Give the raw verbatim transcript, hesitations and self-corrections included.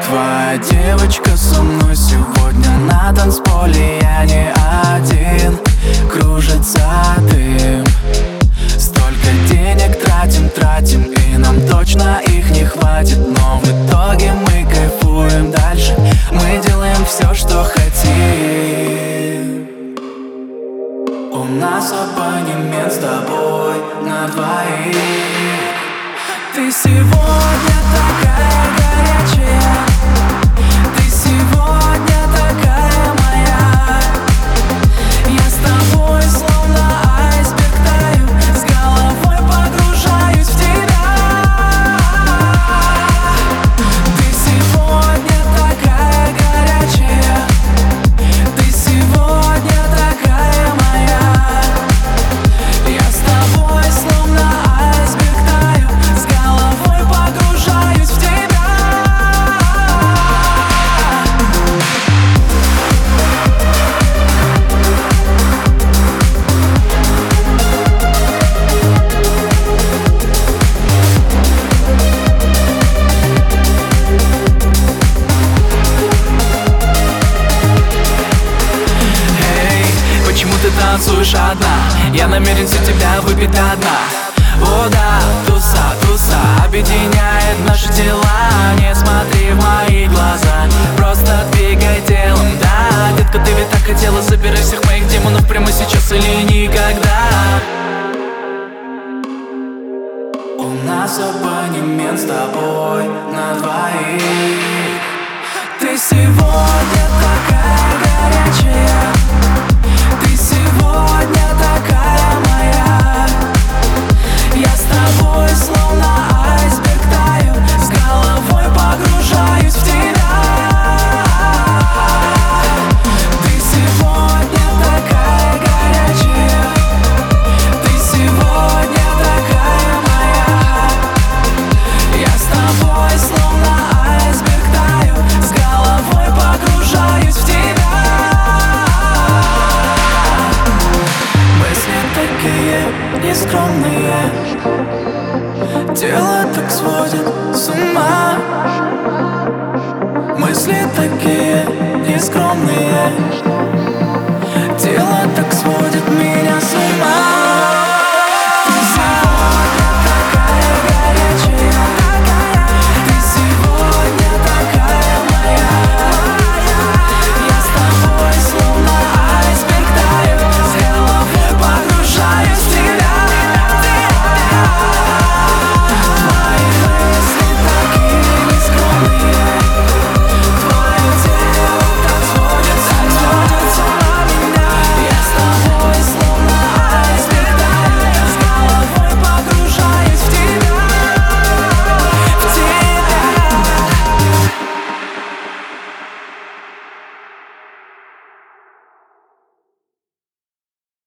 Твоя девочка со мной сегодня на танцполе. Я не один, кружится дым. Столько денег тратим, тратим, и нам точно их не хватит. Но в итоге мы кайфуем дальше. Мы делаем все, что хотим. У нас абонемент с тобой на двоих. Ты сегодня такая горячая, ты сегодня такая моя. Я с тобой словно айсберг таю, с головой погружаюсь в тебя. Ты сегодня такая горячая, ты сегодня такая моя. Я с тобой словно айсберг таю, с головой погружаюсь в тебя. Эй, почему ты танцуешь одна? Я намерен за тебя выпить до дна. О да, туса, туса объединяет наши тела. Не смотри в мои глаза, просто двигай телом, да. Детка, ты ведь так хотела, забирай всех моих демонов прямо сейчас или никогда. У нас абонемент с тобой на двоих. Ты сегодня такая горячая, ты сегодня такая моя. Я с тобой словно айсберг таю, с головой погружаюсь в тебя. Ты сегодня такая горячая, ты сегодня такая моя. Я с тобой словно айсберг таю, с головой погружаюсь в тебя. Мысли такие нескромные, тело так сводит с ума. Мысли такие нескромные,